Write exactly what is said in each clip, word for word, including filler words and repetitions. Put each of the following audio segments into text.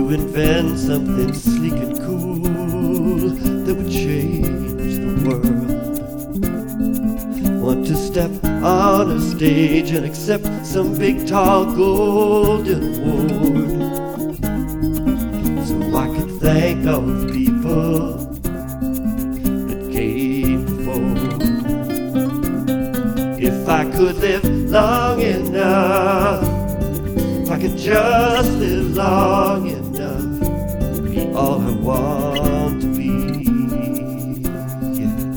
to invent something sleek and cool that would change the world. Want to step on a stage and accept some big tall golden award, so I could thank all the people that came before. If I could live long enough, if I could just live long enough, be all I want to be. Yeah.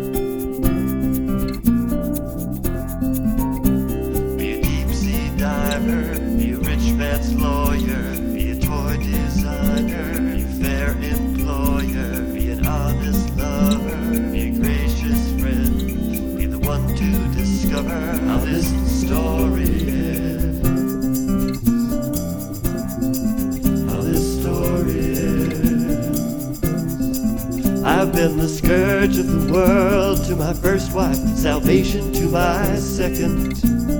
Be a deep sea diver, be a rich man's lawyer, be a toy designer, be a fair employer, be an honest lover, be a gracious friend, be the one to discover how this story ends. I've been the scourge of the world to my first wife, salvation to my second.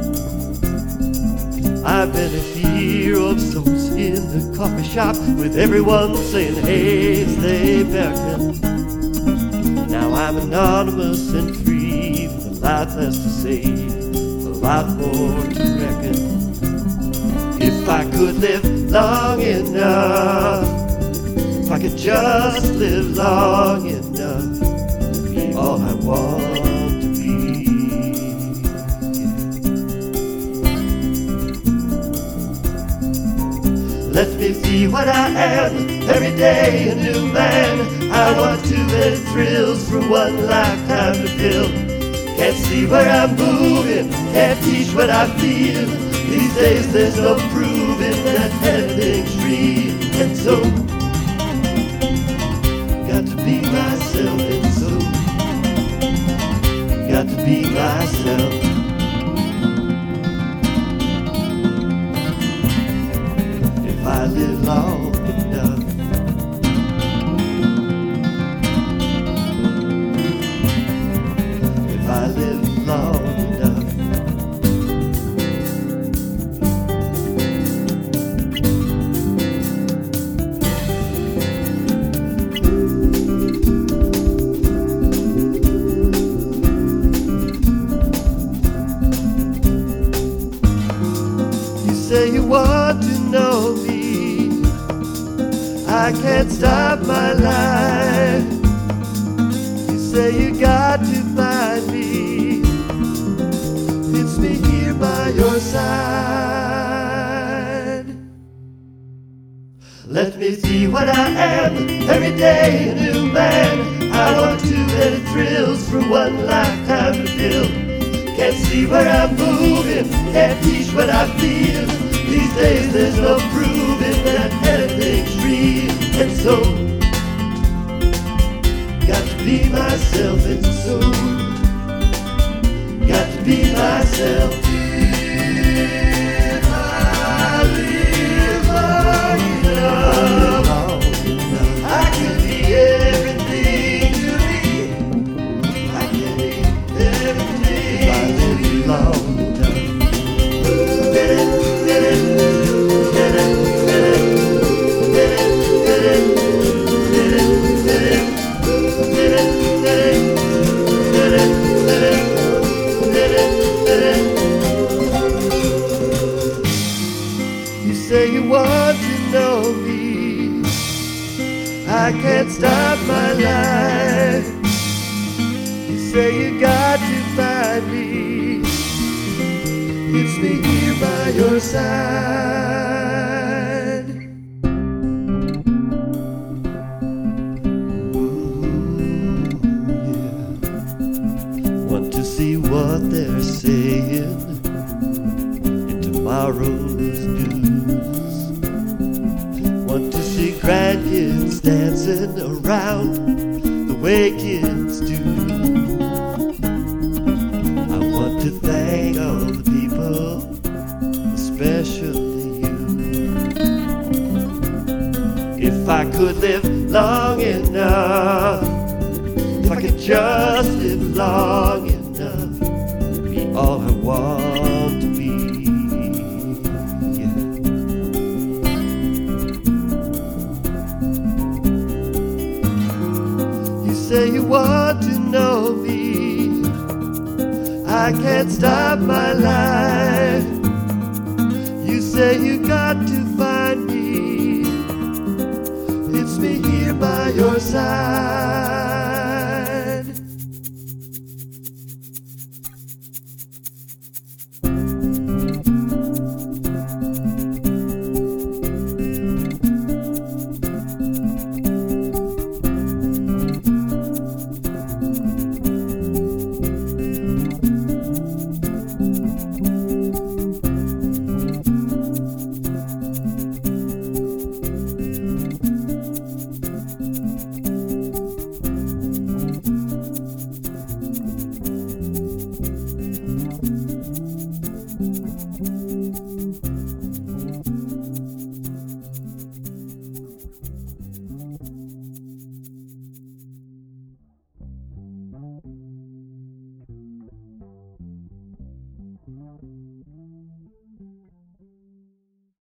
I've been a hero of souls in the coffee shop, with everyone saying, hey, as they beckon. Now I'm anonymous and free, with a lot less to say, a lot more to reckon. If I could live long enough, if I could just live long enough, be all I want to be. Let me be what I am, every day a new man. I want to let thrills from one lifetime to fill. Can't see where I'm moving, can't teach what I feel. These days there's no proving that anything's real. And so got to be myself, and so got to be myself. If I live long enough, if I live long enough. Say you want to know me, I can't stop my life. You say you got to find me, it's me here by your side. Let me see what I am, every day a new man. I want to let thrills from one lifetime to fill. Can't see where I'm moving, can't teach what I feel. These days there's no proving that anything's real. And so, got to be myself, and so got to be myself. If I live long enough, I can be everything to me. I can be everything. If I live long enough. You say you want to know me, I can't stop my life. You say you got to find me, it's me here by your side. Ooh, yeah. Want to see what they're saying in tomorrow's news. Want to see grandkids dancing around the way kids do. I want to thank all the people, especially you. If I could live long enough, if I could just live long enough, be all I want to be. Yeah. know me. I can't stop my life. You say you got to